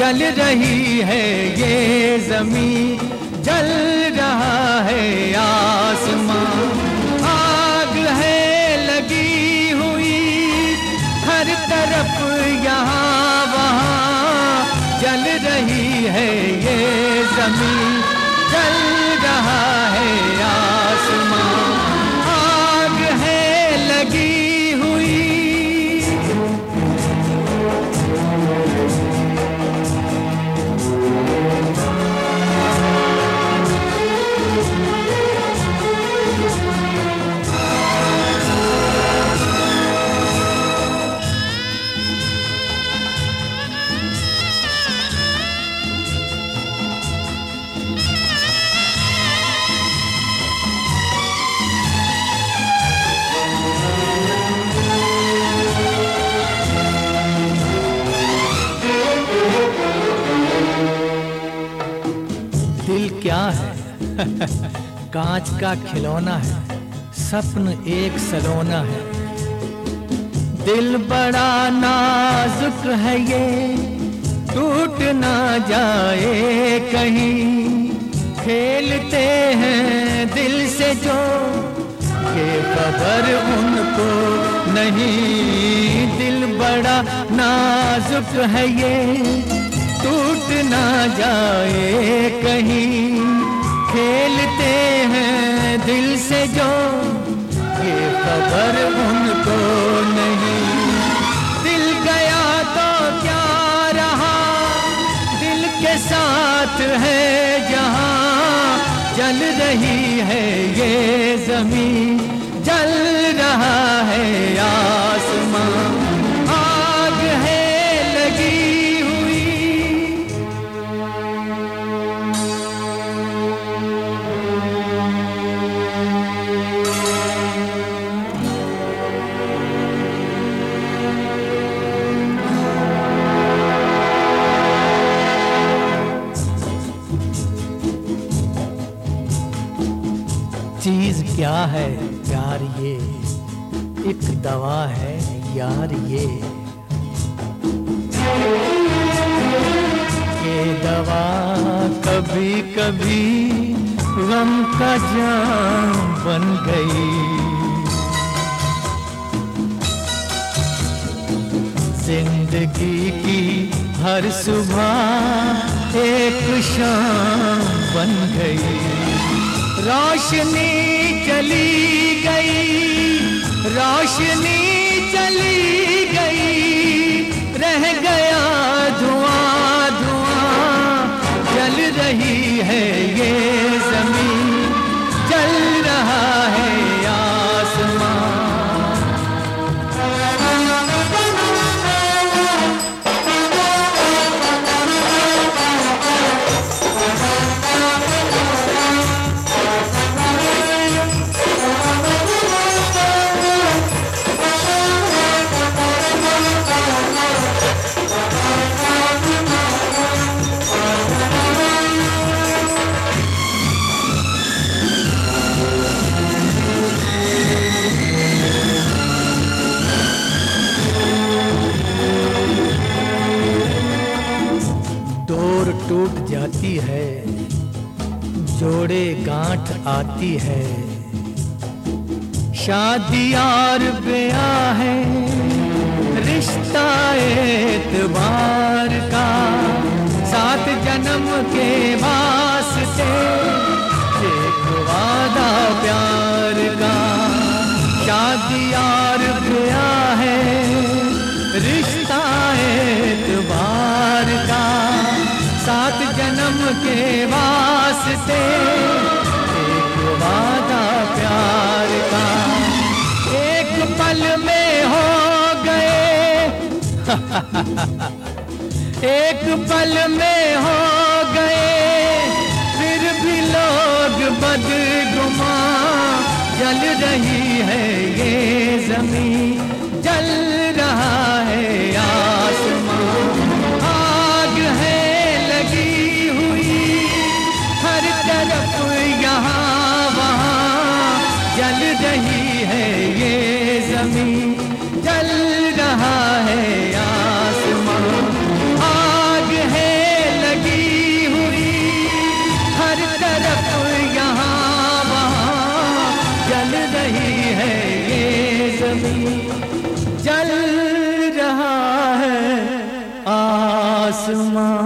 जल रही है ये ज़मीं, जल रहा है आसमां। आग है लगी हुई हर तरफ यहाँ वहाँ, जल रही है ये ज़मीं, जल रहा है आसमां। आग है लगी हुई। दिल क्या है? कांच का खिलौना है, सपन एक सलोना है। दिल बड़ा नाजुक है ये, टूट ना जाए कहीं। खेलते हैं दिल से जो, ये खबर उनको नहीं। दिल बड़ा नाजुक है ये, टूट ना जाए कहीं। खेलते हैं दिल से जो, ये खबर उनको नहीं। दिल गया तो क्या रहा, दिल के साथ है जहां। जल रही है ये ज़मीं, जल रहा है आसमां। आग है लगी हुई। चीज क्या है यार ये, एक दवा है यार ये दवा कभी कभी गम का जाम बन गई। जिंदगी की हर सुबह एक शाम बन गई। रोशनी चली गई, रोशनी चली गई, रह गया धुआं धुआं। जल रही है ये ज़मीं, जल रहा है आसमां। डोर टूट जाती है, जोड़े गांठ आती है। शादी और ब्याह है, रिश्ता एतबार का। 7 जन्म के वास्ते एक वादा प्यार का। शादी और ब्याह है, रिश्ता एतबार का। 7 जन्म के वास्ते एक वादा प्यार का। एक पल में हो गए एक पल में हो गए, फिर भी लोग बदगुमान। जल रही है ये ज़मीं, जल रहा है आसमां। आग है लगी हुई हर तरफ यहाँ वहाँ। जल रही है ये ज़मीं, जल रहा है आसमां। आग है आसमां